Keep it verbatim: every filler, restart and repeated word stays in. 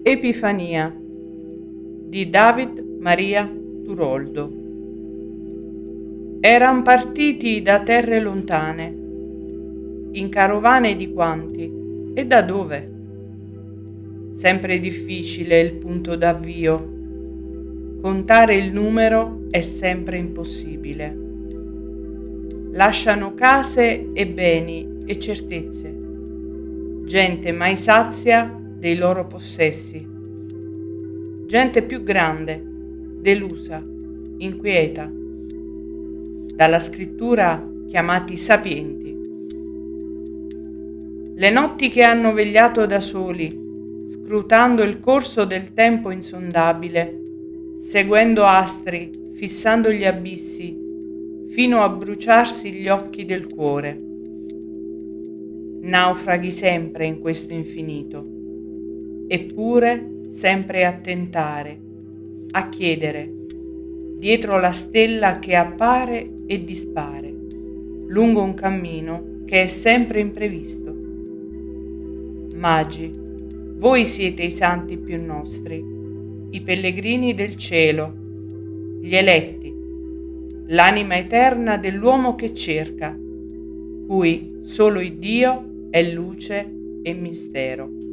Epifania di David Maria Turoldo. Eran partiti da terre lontane, in carovane di quanti e da dove? Sempre difficile il punto d'avvio, contare il numero è sempre impossibile. Lasciano case e beni e certezze, gente mai sazia dei loro possessi, gente più grande, delusa, inquieta, dalla scrittura chiamati sapienti. Le notti che hanno vegliato da soli, scrutando il corso del tempo insondabile, seguendo astri, fissando gli abissi, fino a bruciarsi gli occhi del cuore. Naufraghi sempre in questo infinito, eppure sempre a tentare, a chiedere, dietro la stella che appare e dispare, lungo un cammino che è sempre imprevisto. Magi, voi siete i santi più nostri, i pellegrini del cielo, gli eletti, l'anima eterna dell'uomo che cerca, cui solo il Dio è luce e mistero.